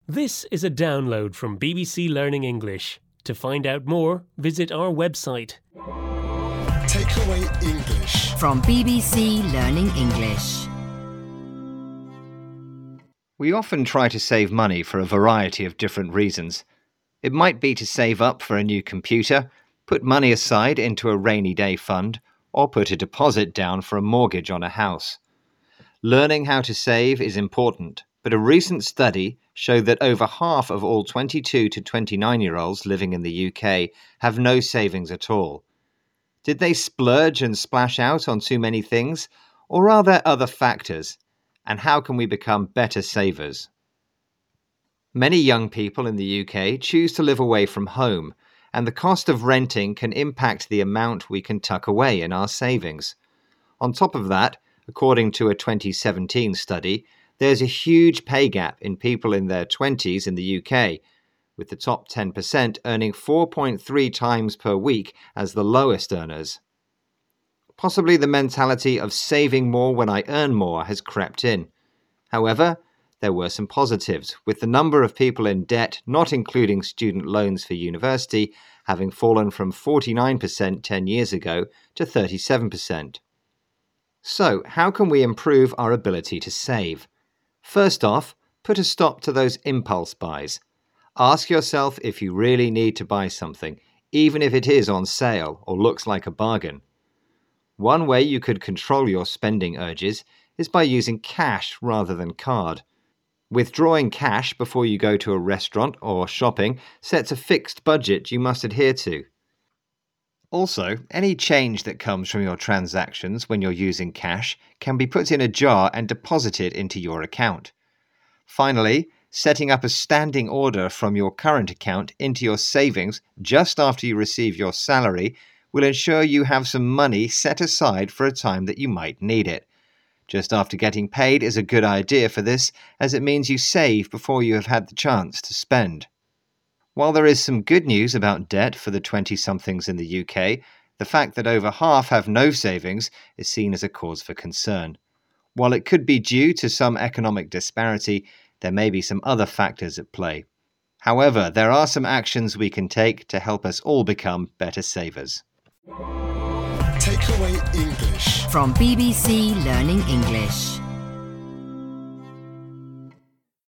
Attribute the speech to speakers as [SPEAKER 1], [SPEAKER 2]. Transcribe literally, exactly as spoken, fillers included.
[SPEAKER 1] This is a download from B B C Learning English. To find out more, visit our website.
[SPEAKER 2] Takeaway English
[SPEAKER 3] from B B C Learning English.
[SPEAKER 4] We often try to save money for a variety of different reasons. It might be to save up for a new computer, put money aside into a rainy day fund, or put a deposit down for a mortgage on a house. Learning how to save is important, but a recent study showed that over half of all twenty-two to twenty-nine-year-olds living in the U K have no savings at all. Did they splurge and splash out on too many things, or are there other factors? And how can we become better savers? Many young people in the U K choose to live away from home, and the cost of renting can impact the amount we can tuck away in our savings. On top of that, according to a twenty seventeen study, there's a huge pay gap in people in their twenties in the U K, with the top ten percent earning four point three times per week as the lowest earners. Possibly the mentality of saving more when I earn more has crept in. However, there were some positives, with the number of people in debt, not including student loans for university, having fallen from forty-nine percent ten years ago to thirty-seven percent. So, how can we improve our ability to save? First off, put a stop to those impulse buys. Ask yourself if you really need to buy something, even if it is on sale or looks like a bargain. One way you could control your spending urges is by using cash rather than card. Withdrawing cash before you go to a restaurant or shopping sets a fixed budget you must adhere to. Also, any change that comes from your transactions when you're using cash can be put in a jar and deposited into your account. Finally, setting up a standing order from your current account into your savings just after you receive your salary will ensure you have some money set aside for a time that you might need it. Just after getting paid is a good idea for this, as it means you save before you have had the chance to spend. While there is some good news about debt for the twenty-somethings in the U K, the fact that over half have no savings is seen as a cause for concern. While it could be due to some economic disparity, there may be some other factors at play. However, there are some actions we can take to help us all become better savers.
[SPEAKER 2] Takeaway English
[SPEAKER 3] from B B C Learning English.